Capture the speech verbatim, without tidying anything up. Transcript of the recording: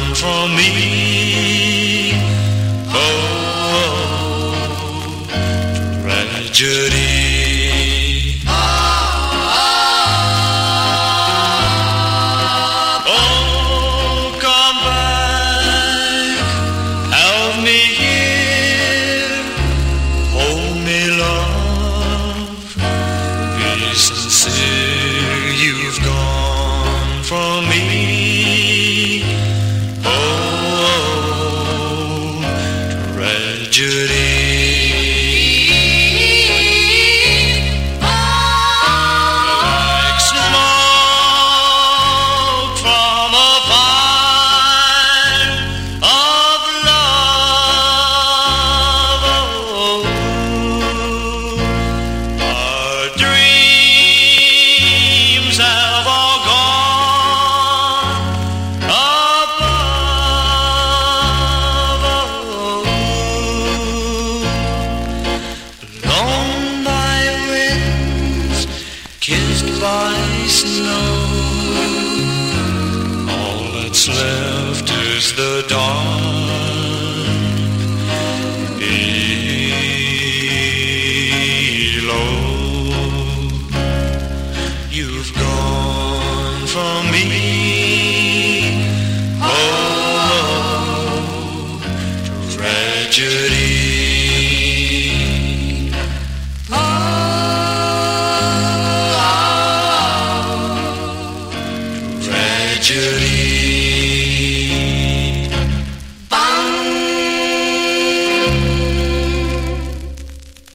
from me. Oh, tragedy. Oh, come back, have me here, hold me, love, be sincere. You've gone from me. Oh, tragedy. Kissed by snow, all that's left is the dark below. You've gone from me. Oh, tragedy.